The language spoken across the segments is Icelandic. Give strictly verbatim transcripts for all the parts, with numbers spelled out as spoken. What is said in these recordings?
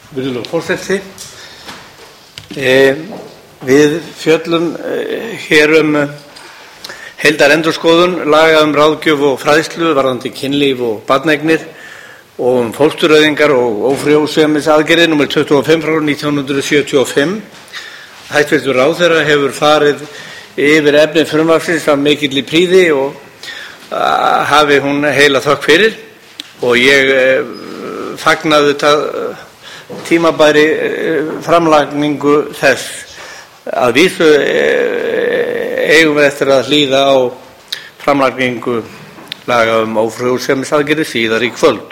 Virðulegur forseti. E, við fjöllum e, hér um heildarendurskoðun laga um ráðgjöf og fræðslu varðandi kynlíf og barneignir og um fóstureyðingar og ófrjósemisaðgerðir númer tuttugu og fimm frá nítján hundruð sjötíu og fimm. Hæstvirtur ráðherra hefur farið yfir efni frumvarpsins af mikilli prýði og a, hafi hún heila þökk fyrir og ég e, fagnaði þetta tímabæri framlagningu þess. Að vísu eigum við eftir að hlýða á framlagningu laga um ófrjósemisaðgerðir síðar í kvöld.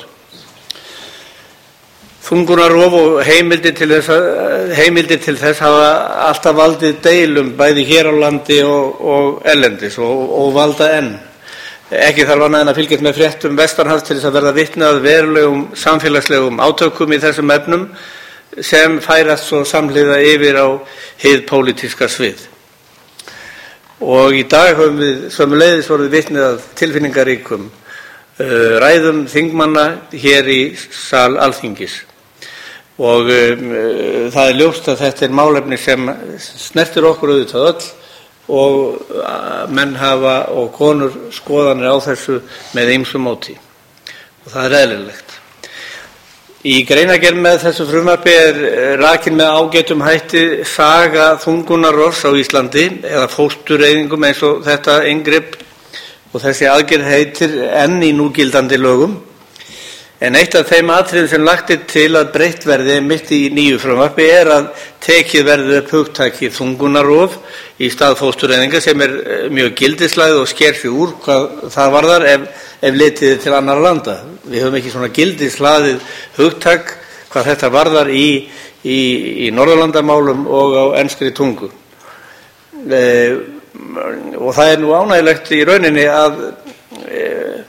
Þungunarrof og heimildir til þess, heimildir til þess hafa alltaf valdið deilum bæði hér á landi og, og erlendis og, og valda enn. Ekki þarf annað en að fylgjast með fréttum vestanhafs til þess að verða vitni að verulegum samfélagslegum átökum í þessum efnum sem færast svo samhliða yfir á hið pólitíska svið. Og í dag höfum við sömuleiðis orðið vitni að tilfinningaríkum uh, ræðum þingmanna hér í sal Alþingis. Og um, uh, það er ljóst að þetta er málefni sem snertir okkur auðvitað öll og menn hafa og konur skoðanir á þessu með ýmsu móti og það er eðlilegt. Í greinargerð með þessu frumvarpi er rakin með ágætum hætti saga þungunarrofs á Íslandi eða fóstureyðingum eins og þetta inngrip og þessi aðgerð heitir enn í núgildandi lögum. En eitt af þeim atriðum sem lagt er til að breytt verði mitt í nýju frumvarpi er að tekið verði upp hugtakið þungunarrof í stað fóstureyðinga sem er mjög gildislægð og sker sig úr hvað það varðar ef, ef litið til annarra landa. Við höfum ekki svona gildislaðið hugtak hvað þetta varðar í, í, í Norðurlandamálum og á enskri tungu. E, og það er nú ánægilegt í rauninni að e,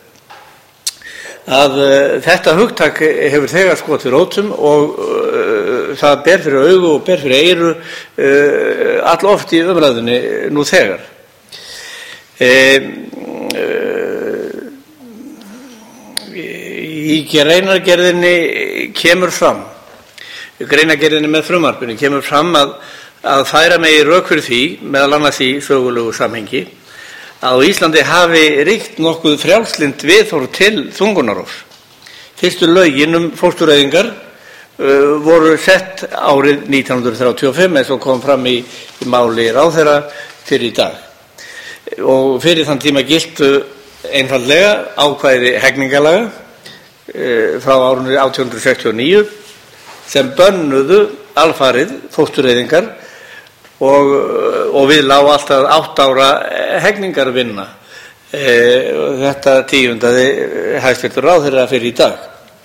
að uh, þetta hugtak hefur þegar skotið rótum og uh, það ber fyrir augu og ber fyrir eyru uh, alloft í umræðunni nú þegar. Um, uh, í greinargerðinni kemur fram, greinargerðinni með frumvarpinu kemur fram að, að færa megi rök fyrir því, meðal annars í sögulegu samhengi, að á Íslandi hafi ríkt nokkuð frjálslynt viðhorf til þungunarrofs. Fyrstu lögin um fóstureyðingar uh, voru sett árið nítján hundruð þrjátíu og fimm eins og kom fram í, í máli ráðherra fyrir í dag. Og fyrir þann tíma giltu einfaldlega ákvæði hegningarlaga uh, frá árinu átján hundruð sextíu og níu sem bönnuðu alfarið fóstureyðingar Og, og við lág alltaf átt ára hegningarvinna. E, þetta tíundaði hæstvirtur ráðherra fyrir í dag.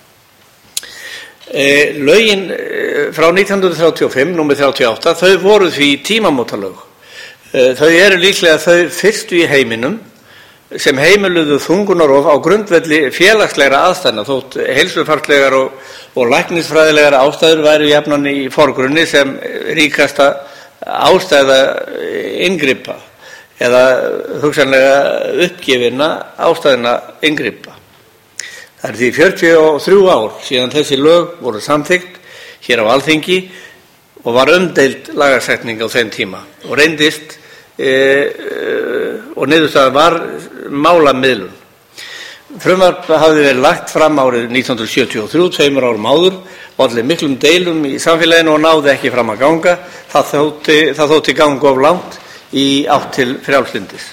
E, lögin frá nítján hundruð þrjátíu og fimm, númer þrjátíu og átta, þau voru því tímamótalög. E, þau eru líklega þau fyrstu í heiminum sem heimiluðu þungunarrof á grundvelli félagslegra aðstæðna þótt heilsufarslegar og, og læknisfræðilegar ástæður væru jafnan í forgrunni sem ríkasta ástæða inngripa eða hugsanlega uppgefinna ástæðna inngripa. Það er því fjörutíu og þrjú ár síðan þessi lög voru samþykkt hér á Alþingi og var umdeild lagasetning á þeim tíma og reyndist e, og niðurstaðan var málamiðlun. Frumvarp hafði verið lagt fram árið nítján hundruð sjötíu og þrjú, tveimur árum áður, olli miklum deilum í samfélaginu og náði ekki fram að ganga. Það þótti, það þótti ganga of langt í átt til frjálslyndis.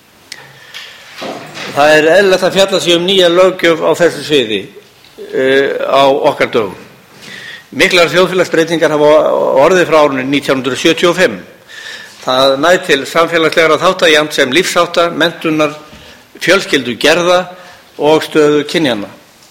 Það er eðlilegt að fjalla sig um nýja löggjöf á þessu sviði uh, á okkar dögum. Miklar þjóðfélagsbreytingar hafa orðið frá árinu nítján hundruð sjötíu og fimm. Það nær til samfélagslegra þátta jafnt sem lífshátta, menntunar, fjölskyldu gerða og stöðu kynjanna.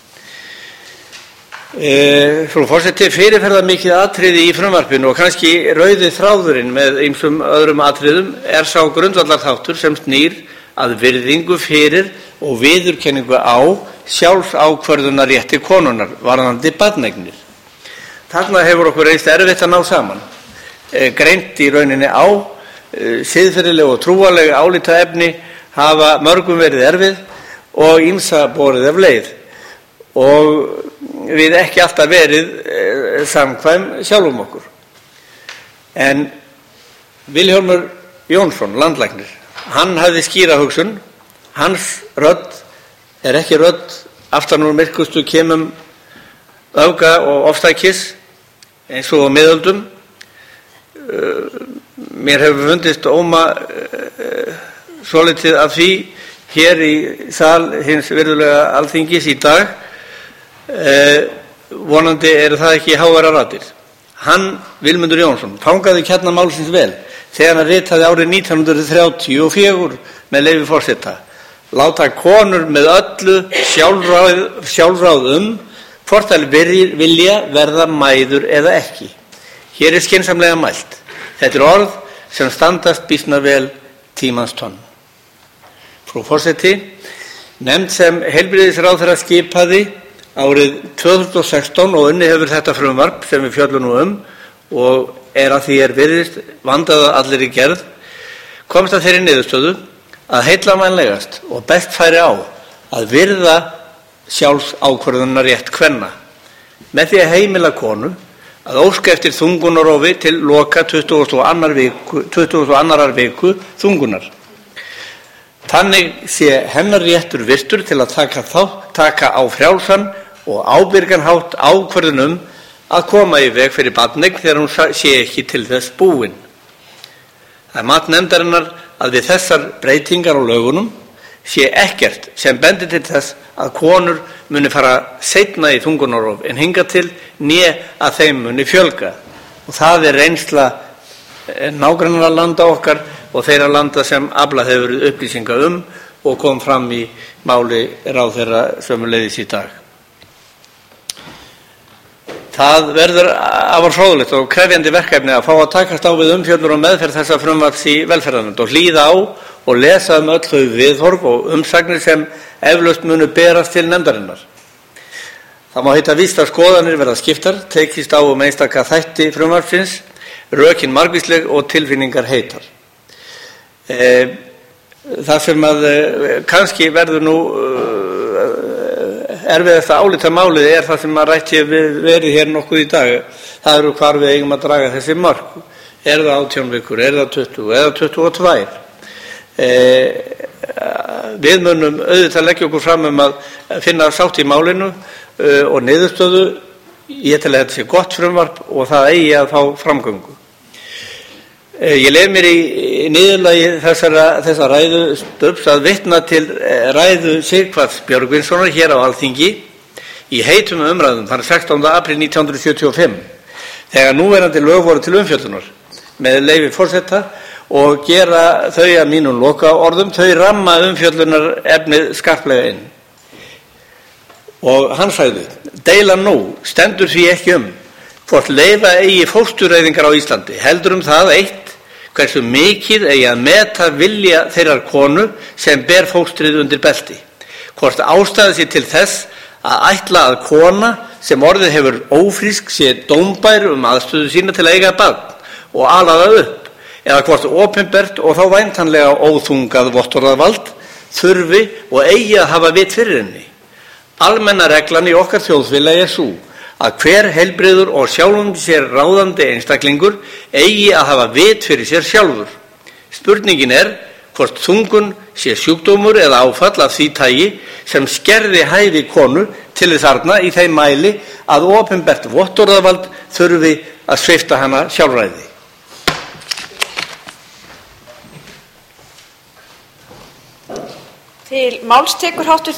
E, frú forseti, fyrirferða mikið atriði í frumvarpinu og kannski rauði þráðurinn með ýmsum öðrum atriðum er sá grundvallarþáttur sem snýr að virðingu fyrir og viðurkenningu á sjálfsákvörðunarrétti konunnar varðandi barneignir. Þarna hefur okkur reynst erfitt að ná saman. E, greint í rauninni á e, siðferðileg og trúarleg álitaefni hafa mörgum verið erfið og ýmsa borið af leið og við ekki alltaf verið eh, samkvæm sjálfum okkur. En Vilhjálmur Jónsson, landlæknir, hann hafði skýra hugsun. Hans rödd er ekki rödd aftan úr myrkustu kemum öfga og ofstækis eins og á miðöldum. Mér hefur fundist óma uh, svolítið af því hér í sal hins virðulega Alþingis í dag. Uh, vonandi eru það ekki háværar raddir. Hann, Vilmundur Jónsson, fangaði kjarna málsins vel þegar hann ritaði árið nítján hundruð þrjátíu og fjögur með leyfi forseta: láta konur með öllu sjálfráð, sjálfráð um hvort þær vilja verða mæður eða ekki. Hér er skynsamlega mælt. Þetta er orð sem standast býsna vel tímans tönn. Frú forseti, nefnd sem heilbrigðisráðherra skipaði árið tvö þúsund og sextán og unnið hefur þetta frumvarp sem við fjöllum nú um og er að því er virðist vandað að allir í gerð, komst að þeirri niðurstöðu að heillavænlegast og best færi á að virða sjálfsákvörðunarrétt kvenna með því að heimila konu að óska eftir þungunarofi til loka tuttugasta og annarrar viku, tuttugasta og annarrar viku þungunar. Þannig sé hennar réttur virtur til að taka, þá, taka á frjálsan og ábyrgan hátt ákvörðun um að koma í veg fyrir barneign þegar hún sé ekki til þess búin. Það er mat nefndarinnar að við þessar breytingar á lögunum sé ekkert sem bendir til þess að konur muni fara seinna í þungunarof en hinga til né að þeim muni fjölga. Og það er reynsla nágrannara landa okkar og þeirra landa sem aflað hefur verið upplýsinga um og kom fram í máli ráðherra sömuleiðis í dag. Það verður afar fróðlegt og krefjandi verkefni að fá að takast á við umfjöllun og meðferð þessa frumvarps í velferðarnefnd og hlýða á og lesa um öll þau viðhorf og umsagnir sem eflaust munu berast til nefndarinnar. Það má heita víst að skoðanir verða skiptar, tekist á um einstaka þætti frumvarpsins, rökin margvísleg og tilfinningar heitar. E, það sem að e, kannski verður nú erfiðasta álita málið er það sem að rætt hefur verið hér nokkuð í dag. Það eru hvar við eigum að draga þessi mörk. Er það átján vikur, er það tuttugu eða tuttugu og tvö? E, við munum auðvitað leggja okkur fram um að finna sátt í málinu e, og niðurstöðu. Ég tel að þetta sé gott frumvarp og það eigi að fá framgöngu. E, ég lef mér í niðurlagi þessara, þessa ræðu stöps að vitna til ræðu Sighvats Björgvinssonar hér á Alþingi í heitum umræðum þann sextánda apríl nítján hundruð sjötíu og fimm þegar núverandi lög voru til umfjöllunar með leyfi forseta og gera þau að mínum lokaorðum, þau ramma umfjöllunar efnið skarplega inn. Og hann sagði: deilan nú stendur því ekki um hvort leyfa eigi fóstureyðingar á Íslandi, heldur um það eitt hversu mikið eigi að meta vilja þeirrar konu sem ber fóstrið undir belti. Hvort ástæða sé til þess að ætla að kona sem orðið hefur ófrísk sé dómbær um aðstöðu sína til að eiga barn og ala það upp, eða hvort opinbert og þá væntanlega óþungað vottorðavald þurfi og eigi að hafa vit fyrir henni. Almenna reglan í okkar þjóðfélagi er sú að hver heilbrigður og sjálfum sér ráðandi einstaklingur eigi að hafa vit fyrir sér sjálfur. Spurningin er hvort þungun sé sjúkdómur eða áfall af því tagi sem skerði hæfi konu til þess arna í þeim mæli að opinbert vottorðavald þurfi að svipta hana sjálfræði. Til máls tekur háttvirtur